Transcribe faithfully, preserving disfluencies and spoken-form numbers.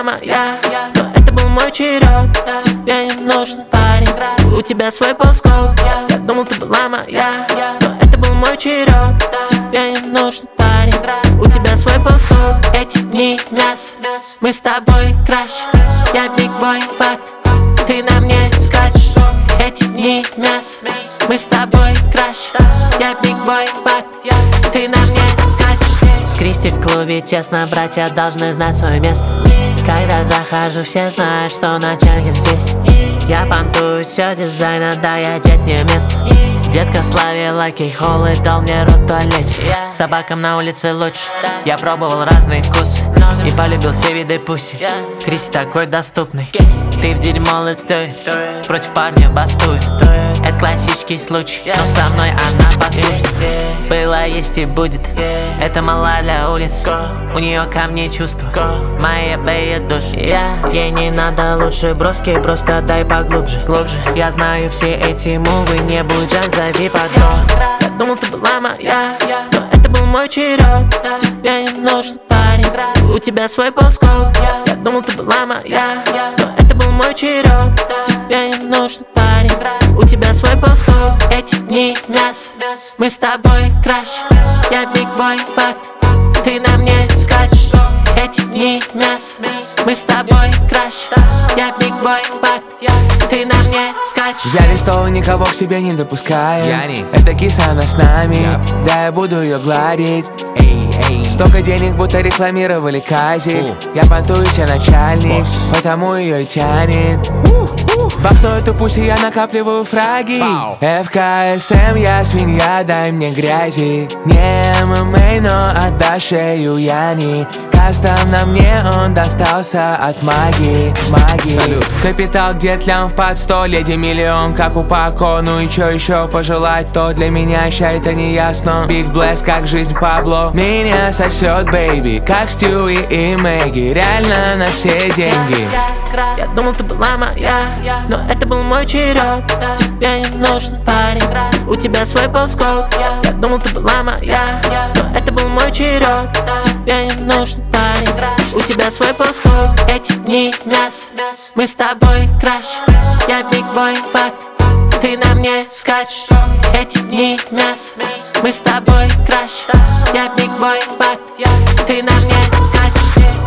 моя, но это был мой черед. Тебе не нужен парень, у тебя свой полскоп. Я думал, ты была моя, но это был мой черед. Тебе не нужен парень, у тебя свой полскоп. Эти дни мясо, мы с тобой краш. Я бигбой, факт, ты на мне скачешь. Эти дни мясо, мы с тобой краш. Я бигбой, факт, ты на мне скачешь. С Кристи в клубе тесно, братья должны знать свое место. Когда захожу, все знают, что начальник известен. Я понтую все дизайна, да, я одет не место. Детка словила кейхол и дал мне рот в туалете. Собакам на улице лучше, я пробовал разные вкусы и полюбил все виды пуси. Кристи такой доступный, ты в дерьмо лицой, против парня бастует. Это классический случай, но со мной она послушна. Было, есть и будет, это мала для улиц. У нее ко мне чувства, мои беет душ. Я, ей не надо лучше броски, просто дай поглубже. Глубже. Я знаю все эти мувы, не будь жаль, зови подруг. Я думал, ты была моя, но это был мой черед. Тебе не нужен парень, у тебя свой полскоп. Я думал, ты была моя, но это был мой черед. Тебе не нужен парень, у тебя свой полскоп. Эти дни мясо, мы с тобой краш. Я бигбой, факт, ты на мне скачешь. Эти дни мясо, мы с тобой краш. Я бигбой, факт, ты на мне скачешь. Взяли стол, никого к себе не допускаем. Яни. Это киса, она с нами, yep. Да, я буду ее гладить. Эй, эй. Столько денег, будто рекламировали казик. Я понтуюсь, я начальник, Boss. потому ее и тянет. Бахну эту пусть, и я накапливаю фраги. Wow. эф ка эс эм, я свинья, дай мне грязи. Не эм эм а, но отдашь шею Яни. Кастом на мне он достался от магии, магии. Салют. Капитал где лям в под сто, леди миллион, как у Пако. Ну и чё еще пожелать, то для меня ща это не ясно. Big Bless, как жизнь Пабло. Меня сосет, бэйби, как Стюи и Мэгги. Реально на все деньги. Я думал, ты была моя, но это был мой черед. Тебе не нужен парень, у тебя свой полскоп. Я думал, ты была моя, но это был мой черед. Тебе не нужен парень, у тебя свой полскоп. Эти дни мясо, мы с тобой краш. Я бигбой, факт, ты на мне скачешь. Эти дни мясо, мы с тобой краш. Я бигбой, факт, ты на мне скачешь.